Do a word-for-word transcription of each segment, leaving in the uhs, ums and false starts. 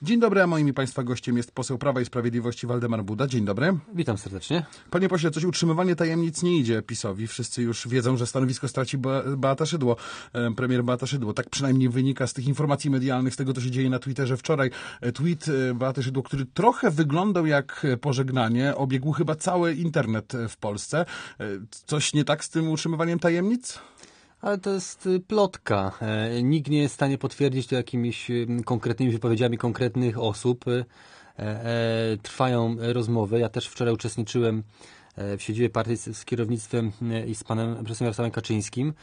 Dzień dobry, a moim i Państwa gościem jest poseł Prawa i Sprawiedliwości Waldemar Buda. Dzień dobry. Witam serdecznie. Panie pośle, coś utrzymywanie tajemnic nie idzie PiS-owi. Wszyscy już wiedzą, że stanowisko straci Beata Szydło, premier Beata Szydło. Tak przynajmniej wynika z tych informacji medialnych, z tego, co się dzieje na Twitterze wczoraj. Tweet Beaty Szydło, który trochę wyglądał jak pożegnanie, obiegł chyba cały internet w Polsce. Coś nie tak z tym utrzymywaniem tajemnic? Ale to jest plotka. Nikt nie jest w stanie potwierdzić to jakimiś konkretnymi wypowiedziami konkretnych osób. Trwają rozmowy. Ja też wczoraj uczestniczyłem w siedzibie partii z kierownictwem i z panem profesorem Jarosławem Kaczyńskim.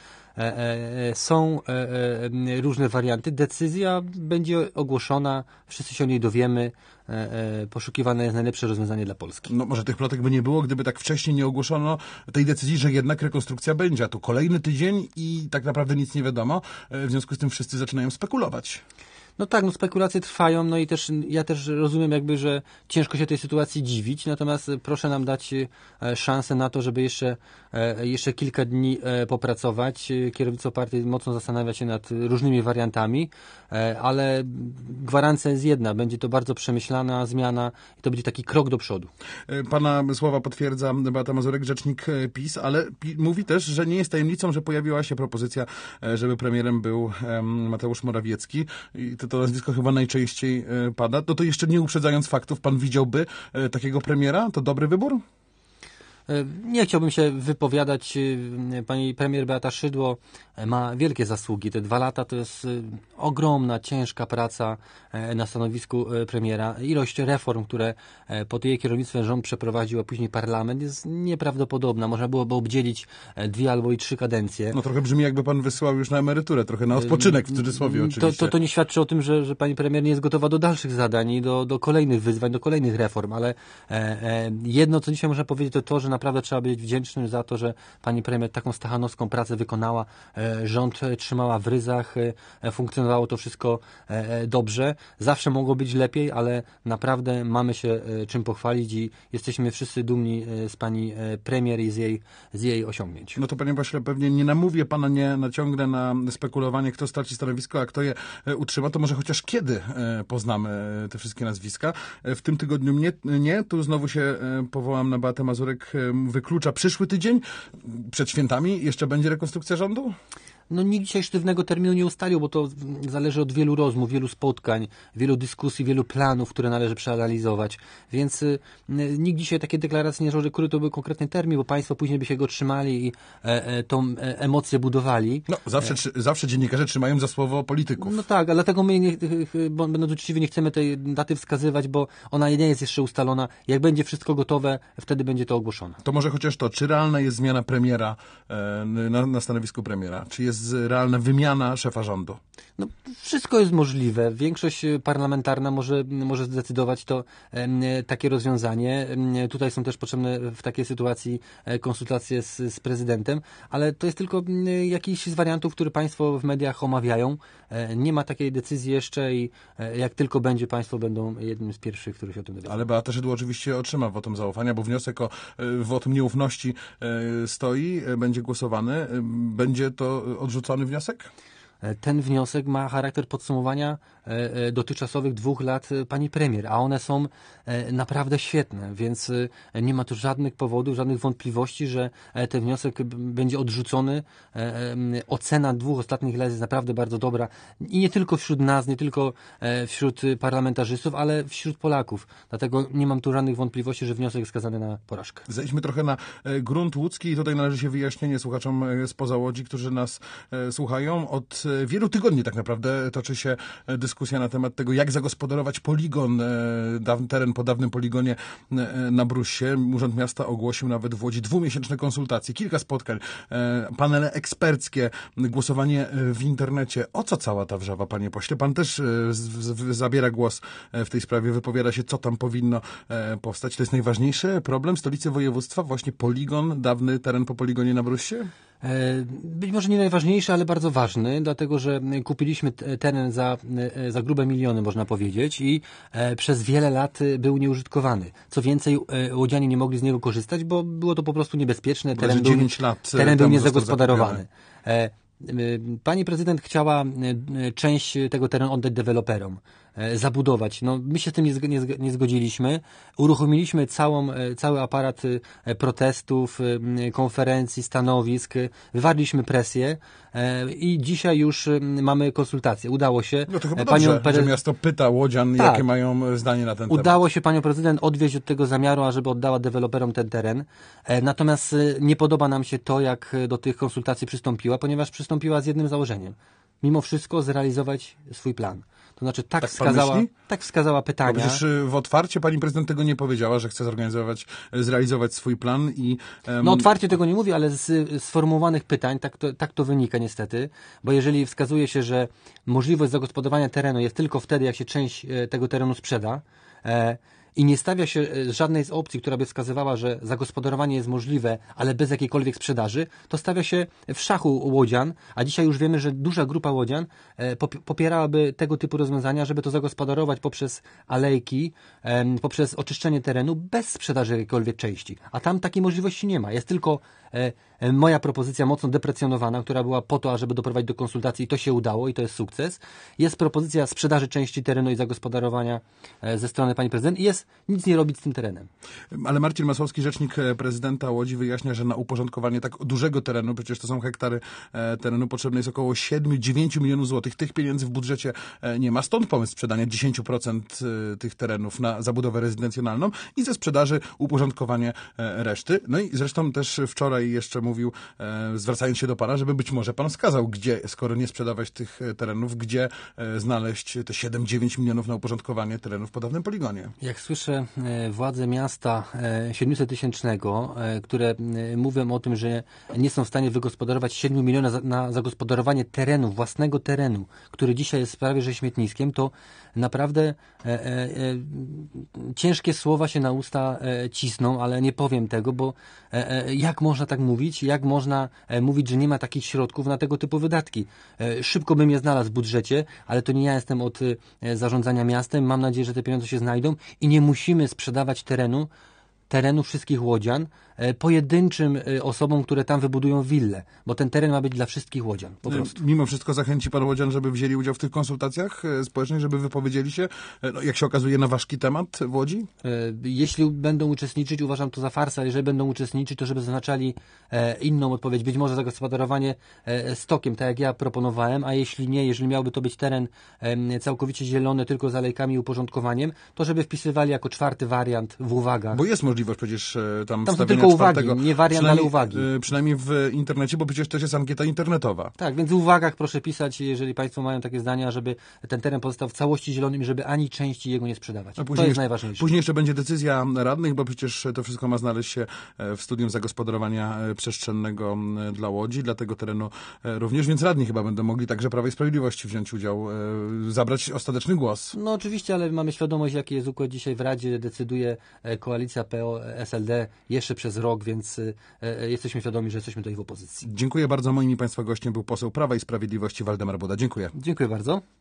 Są różne warianty. Decyzja będzie ogłoszona, wszyscy się o niej dowiemy. Poszukiwane jest najlepsze rozwiązanie dla Polski. No może tych plotek by nie było, gdyby tak wcześniej nie ogłoszono tej decyzji, że jednak rekonstrukcja będzie. A tu kolejny tydzień i tak naprawdę nic nie wiadomo. W związku z tym wszyscy zaczynają spekulować. No tak, no spekulacje trwają, no i też ja też rozumiem jakby, że ciężko się tej sytuacji dziwić, natomiast proszę nam dać szansę na to, żeby jeszcze, jeszcze kilka dni popracować. Kierownictwo partii mocno zastanawia się nad różnymi wariantami, ale gwarancja jest jedna, będzie to bardzo przemyślana zmiana i to będzie taki krok do przodu. Pana słowa potwierdza Beata Mazurek, rzecznik PiS, ale mówi też, że nie jest tajemnicą, że pojawiła się propozycja, żeby premierem był Mateusz Morawiecki i to to nazwisko chyba najczęściej pada. No to jeszcze nie uprzedzając faktów, pan widziałby takiego premiera? To dobry wybór? Nie chciałbym się wypowiadać. Pani premier Beata Szydło ma wielkie zasługi. Te dwa lata to jest ogromna, ciężka praca na stanowisku premiera. Ilość reform, które pod jej kierownictwem rząd przeprowadził, a później parlament, jest nieprawdopodobna. Można byłoby obdzielić dwie albo i trzy kadencje. No trochę brzmi, jakby pan wysyłał już na emeryturę, trochę na odpoczynek w cudzysłowie oczywiście. To, to, to nie świadczy o tym, że, że pani premier nie jest gotowa do dalszych zadań i do, do kolejnych wyzwań, do kolejnych reform, ale e, e, jedno, co dzisiaj można powiedzieć, to to, że naprawdę trzeba być wdzięcznym za to, że pani premier taką stachanowską pracę wykonała. Rząd trzymała w ryzach, funkcjonowało to wszystko dobrze. Zawsze mogło być lepiej, ale naprawdę mamy się czym pochwalić i jesteśmy wszyscy dumni z pani premier i z jej, z jej osiągnięć. No to panie pośle, pewnie nie namówię pana, nie naciągnę na spekulowanie, kto straci stanowisko, a kto je utrzyma. To może chociaż kiedy poznamy te wszystkie nazwiska? W tym tygodniu nie, nie. Tu znowu się powołam na Beatę Mazurek. Wyklucza przyszły tydzień. Przed świętami jeszcze będzie rekonstrukcja rządu? No nikt dzisiaj sztywnego terminu nie ustalił, bo to zależy od wielu rozmów, wielu spotkań, wielu dyskusji, wielu planów, które należy przeanalizować. Więc y, nikt dzisiaj takie deklaracje nie złoży, który to był konkretny termin, bo państwo później by się go trzymali i e, e, tą e, emocję budowali. No zawsze, e... zawsze dziennikarze trzymają za słowo polityków. No tak, a dlatego my, nie, będąc uczciwi, nie chcemy tej daty wskazywać, bo ona nie jest jeszcze ustalona. Jak będzie wszystko gotowe, wtedy będzie to ogłoszone. To może chociaż to, czy realna jest zmiana premiera e, na, na stanowisku premiera? Czy jest realna wymiana szefa rządu? No, wszystko jest możliwe. Większość parlamentarna może, może zdecydować to e, takie rozwiązanie. E, tutaj są też potrzebne w takiej sytuacji e, konsultacje z, z prezydentem, ale to jest tylko e, jakiś z wariantów, który państwo w mediach omawiają. E, nie ma takiej decyzji jeszcze i e, jak tylko będzie, państwo będą jednym z pierwszych, których się o tym dowiedzą. Ale Beata Szydło oczywiście otrzyma wotum zaufania, bo wniosek o e, wotum nieufności e, stoi, e, będzie głosowany. E, będzie to odrzucony wniosek? Ten wniosek ma charakter podsumowania dotychczasowych dwóch lat pani premier, a one są naprawdę świetne, więc nie ma tu żadnych powodów, żadnych wątpliwości, że ten wniosek będzie odrzucony. Ocena dwóch ostatnich lat jest naprawdę bardzo dobra i nie tylko wśród nas, nie tylko wśród parlamentarzystów, ale wśród Polaków. Dlatego nie mam tu żadnych wątpliwości, że wniosek jest skazany na porażkę. Zejdźmy trochę na grunt łódzki i tutaj należy się wyjaśnienie słuchaczom spoza Łodzi, którzy nas słuchają. Od wielu tygodni tak naprawdę toczy się dyskusja na temat tego, jak zagospodarować poligon, teren po dawnym poligonie na Brussie. Urząd Miasta ogłosił nawet w Łodzi dwumiesięczne konsultacje, kilka spotkań, panele eksperckie, głosowanie w internecie. O co cała ta wrzawa, panie pośle? Pan też zabiera głos w tej sprawie, wypowiada się, co tam powinno powstać. To jest najważniejszy problem stolicy województwa, właśnie poligon, dawny teren po poligonie na Brussie? Być może nie najważniejszy, ale bardzo ważny, dlatego że kupiliśmy teren za, za grube miliony, można powiedzieć, i przez wiele lat był nieużytkowany. Co więcej, łodzianie nie mogli z niego korzystać, bo było to po prostu niebezpieczne. Teren był, lat teren był niezagospodarowany. Pani prezydent chciała część tego terenu oddać deweloperom. zabudować. No, my się z tym nie, nie, nie zgodziliśmy. Uruchomiliśmy całą, cały aparat protestów, konferencji, stanowisk, wywarliśmy presję i dzisiaj już mamy konsultacje. Udało się. No to chyba Panią dobrze, że miasto pyta łodzian, tak, jakie mają zdanie na ten temat. Udało się panią prezydent odwieźć od tego zamiaru, ażeby oddała deweloperom ten teren. Natomiast nie podoba nam się to, jak do tych konsultacji przystąpiła, ponieważ przystąpiła z jednym założeniem. Mimo wszystko zrealizować swój plan. To znaczy tak, tak wskazała, tak wskazała pytania. Bo przecież w otwarcie pani prezydent tego nie powiedziała, że chce zorganizować, zrealizować swój plan i... Um... No otwarcie tego nie mówi, ale z sformułowanych pytań tak to, tak to wynika niestety, bo jeżeli wskazuje się, że możliwość zagospodarowania terenu jest tylko wtedy, jak się część tego terenu sprzeda, e, i nie stawia się żadnej z opcji, która by wskazywała, że zagospodarowanie jest możliwe, ale bez jakiejkolwiek sprzedaży, to stawia się w szachu łodzian, a dzisiaj już wiemy, że duża grupa łodzian popierałaby tego typu rozwiązania, żeby to zagospodarować poprzez alejki, poprzez oczyszczenie terenu bez sprzedaży jakiejkolwiek części. A tam takiej możliwości nie ma. Jest tylko moja propozycja mocno deprecjonowana, która była po to, ażeby doprowadzić do konsultacji i to się udało i to jest sukces. Jest propozycja sprzedaży części terenu i zagospodarowania ze strony pani prezydent i jest nic nie robić z tym terenem. Ale Marcin Masłowski, rzecznik prezydenta Łodzi, wyjaśnia, że na uporządkowanie tak dużego terenu, przecież to są hektary terenu, potrzebne jest około siedem do dziewięciu milionów złotych. Tych pieniędzy w budżecie nie ma. Stąd pomysł sprzedania dziesięć procent tych terenów na zabudowę rezydencjonalną i ze sprzedaży uporządkowanie reszty. No i zresztą też wczoraj jeszcze mówił, zwracając się do pana, żeby być może pan wskazał, gdzie, skoro nie sprzedawać tych terenów, gdzie znaleźć te siedem do dziewięciu milionów na uporządkowanie terenów po dawnym poligonie. Jak słyszę władze miasta siedmiosettysięcznego, które mówią o tym, że nie są w stanie wygospodarować siedmiu milionów na zagospodarowanie terenu, własnego terenu, który dzisiaj jest prawie że śmietniskiem, to naprawdę e, e, ciężkie słowa się na usta e, cisną, ale nie powiem tego, bo e, jak można tak mówić? Jak można e, mówić, że nie ma takich środków na tego typu wydatki? E, szybko bym je znalazł w budżecie, ale to nie ja jestem od e, zarządzania miastem. Mam nadzieję, że te pieniądze się znajdą i nie musimy sprzedawać terenu, terenu wszystkich łodzian e, pojedynczym e, osobom, które tam wybudują willę, bo ten teren ma być dla wszystkich łodzian, po prostu. Mimo wszystko zachęci pan łodzian, żeby wzięli udział w tych konsultacjach e, społecznych, żeby wypowiedzieli się, e, no, jak się okazuje, na ważki temat w Łodzi? E, jeśli będą uczestniczyć, uważam to za farsę, jeżeli będą uczestniczyć, to żeby zaznaczali e, inną odpowiedź, być może zagospodarowanie e, stokiem, tak jak ja proponowałem, a jeśli nie, jeżeli miałby to być teren e, całkowicie zielony, tylko z alejkami i uporządkowaniem, to żeby wpisywali jako czwarty wariant w uwagach. Bo jest możliwość przecież e, tam Tam wstawienia tylko czwartego. uwagi, nie wariant, ale uwagi. E, przynajmniej w internecie, bo przecież też jest ankieta internetowa. Tak, więc w uwagach proszę pisać, jeżeli państwo mają takie zdania, żeby ten teren pozostał w całości zielonym i żeby ani części jego nie sprzedawać. To jest jeszcze, najważniejsze. Później jeszcze będzie decyzja radnych, bo przecież to wszystko ma znaleźć się w studium zagospodarowania przestrzennego dla Łodzi, dla tego terenu również, więc radni chyba będą mogli także Prawa i Sprawiedliwości wziąć udział, zabrać ostateczny głos. No oczywiście, ale mamy świadomość, jaki jest układ dzisiaj w Radzie, decyduje koalicja P O S L D jeszcze przez rok, więc jesteśmy świadomi, że jesteśmy tutaj w opozycji. Dziękuję bardzo. Moim i państwa gościem był poseł Prawa i Sprawiedliwości Waldemar Buda. Dziękuję. Dziękuję bardzo.